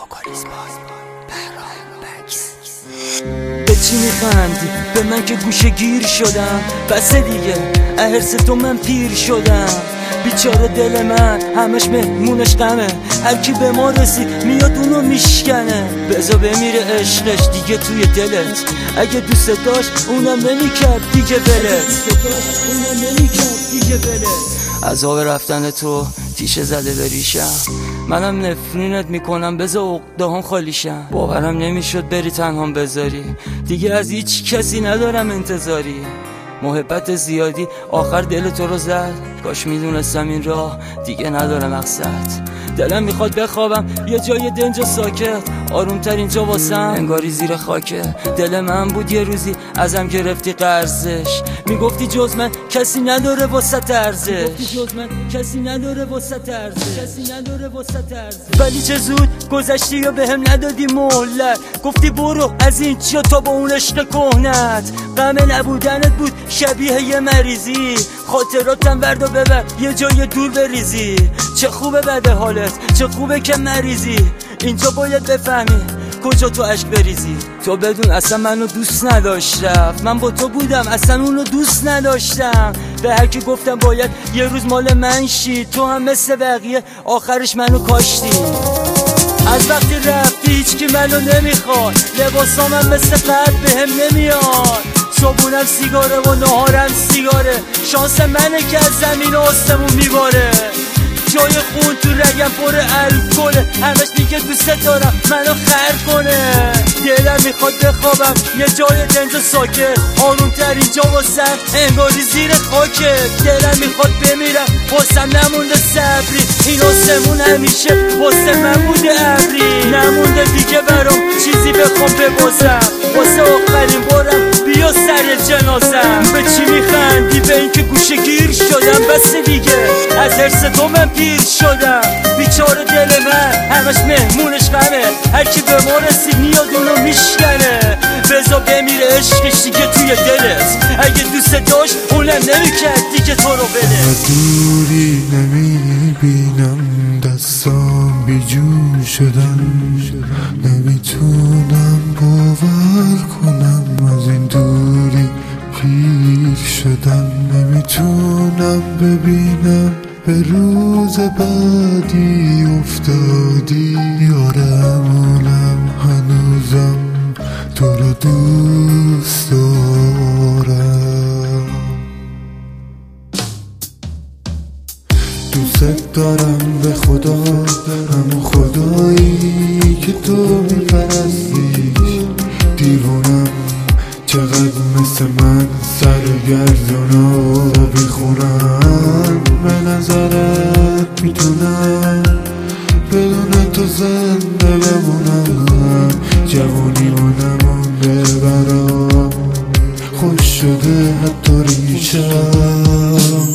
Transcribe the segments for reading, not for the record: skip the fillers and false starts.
به چی میخندی؟ به من که گوشه گیر شدم. بسه دیگه احرس تو من پیر شدم. بیچاره دل من همش مهمونش غمه. هر کی به ما رسید میاد اونو میشکنه. بذار بمیره عشقش دیگه توی دلت. اگه دوست داشت اونم نمیکرد دیگه بلت. عذاب رفتن تو تیشه زده به ریشم. منم نفرینت میکنم بذار عقده‌هام خالی شم. باورم نمیشد بری تنهام بذاری. دیگه از هیچ کسی ندارم انتظاری. محبت زیادی آخر دل تو رو زد. کاش میدونستم این راه دیگه نداره مقصد. دلم میخواد بخوابم یه جای دنج و ساکت. آرومتر اینجا واسم انگاری زیر خاکه. دل من بود یه روزی ازم گرفتی قرضش. میگفتی جز من کسی نداره واسه ارزش. ولی چه زود گذشتی و بهم ندادی مهلت. گفتی برو از اینجا تا با اون عشق کهنت. غم نبودنت بود شبیه یه مریضی. خاطراتم ورد و ببر یه جای دور بریزی. چه خوبه بده حالت، چه خوبه که مریضی. اینجا باید بفهمی کجا تو عشق بریزی. تو بدون اصلا منو دوست نداشت رفت. من با تو بودم اصلا اونو دوست نداشتم. به هر کی گفتم باید یه روز مال من شی. تو هم مثل بقیه آخرش منو کاشتی. از وقتی رفتی هیچ کی منو نمیخواد. لباسامم مثل فرد بهم نمیاد. صبحونم سیگاره و نهارم سیگاره. شانس منه که از زمین و آسمون میباره. جای خون تو رگم پر الکله. همش میگه دوست دارم منو خر کنه. دلم میخواد بخوابم یه جای دنج و ساکت. آرومتر اینجا واسم انگاری زیر خاکه. دلم میخواد بمیرم واسم نمونده صبری. این آسمون همیشه واسه من بوده ابری. نمونده دیگه برام چیزی بخوام ببازم. واسه آخرین بارم بیا سر جنازم. به چی میخندی؟ به این که گوشه گیر شدم. بس دیگه از حرس تو من پیر شدم. بیچاره دل من همش مهمونش غمه. هر کی به ما رسید میاد اونو میشکنه. بذار بمیره عشقش دیگه توی دلت. اگه دوست داشت اونم نمیکرد دیگه تو رو بلت. دوری نمیبینم دستام بیجون شدن. نمیتونم باور کنم از این دوری پیر شدن. نمیتونم ببینم به روز بعدی افتادی. یارمونم هنوزم تو رو دوست دارم. دوست دارم به خدا، همون خدایی که تو میپرستی. دیوونم چقدر مثل من سرگردون و بیخونم. به نظرت میتونم بدون تو زنده بمونم. جوانی و نمونده برام خوش شده حتی ریشم.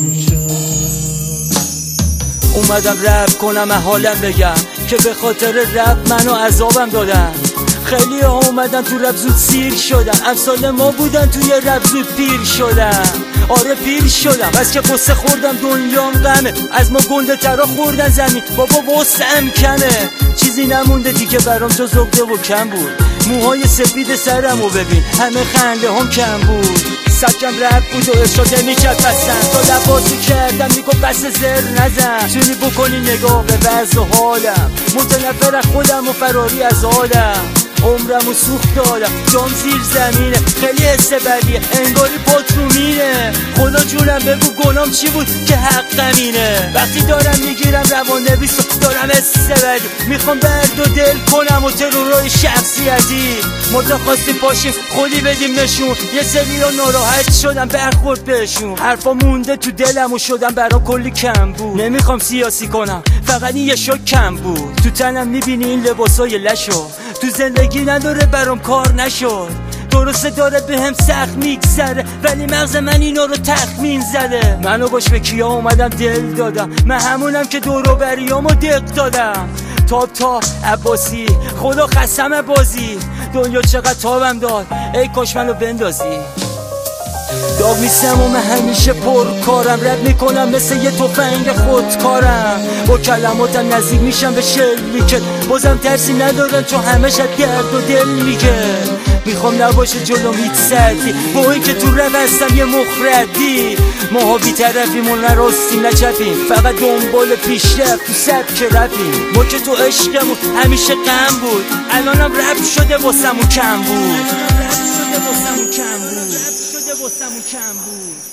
اومدم رپ کنم حالم بگم که به خاطر رپ منو عذابم دادن. خیلی ها اومدن تو رپ زود سیر شدن. امثال ما بودن توی رپ زود پیر شدن. آره پیر شدم بس که قصه خوردم دنیام غمه. از ما گنده ترا خوردن زمین بابا وسعم کمه. چیزی نمونده دیگه برام جز عقده و کم بود. موهای سفید سرمو ببین همه خنده هم کم بود. سبکم رپ بود و ارشاده میکرد بسن. تا لباسو کردم میگو بس زر نزن. چونی بکنی نگاه به وضع و حالم. متنفر از خودم و فراری از حالم. عمرم و سوخت دادم جام زیر زمینه. خیلی حس بدیه انگاری پات رو مینه. خدا جونم بگو گنام چی بود که حقم اینه. وقتی دارم میگیرم روان نویس و دارم حس بدی. میخوام درد و دل کنم و ترورای شخصیتی. متخواستیم پاشیم خودی بدیم نشون. یه سری رو ناراحت شدم برخورد بهشون. حرفا مونده تو دلم و شدم برام کلی کم بود. نمیخوام سیاسی کنم فقط این یه شک کم بود. تو تنم میبینی این لباسای لشو. تو زندگی نداره برام کار نشد. درسته داره به هم سخت میگذره ولی مغز من اینا رو تخمین زده. منو باش به کیا اومدم دل دادم. من همونم که دوروبریامو دق دادم. تاب عباسی خدا قسم بازی. دنیا چقدر تابم داد ای کاش منو بندازی. داغ نیستم و من همیشه پر کارم، رد میکنم مثل یه تفنگ خودکارم، با کلماتم نزدیک میشم به شلی که بازم ترسی ندارم چون همش از درد و دل میگه. میخوام نباشه جلوم هیچ سردی، با این که تو رو هستم یه مخردی. ماها بی طرفیمون نه راستیم نه چپیم، فقط دنبال پیشرفت تو سبک رپیم. ما که تو عشقمون همیشه غم بود، الانم رپ شده واسمون کم بود.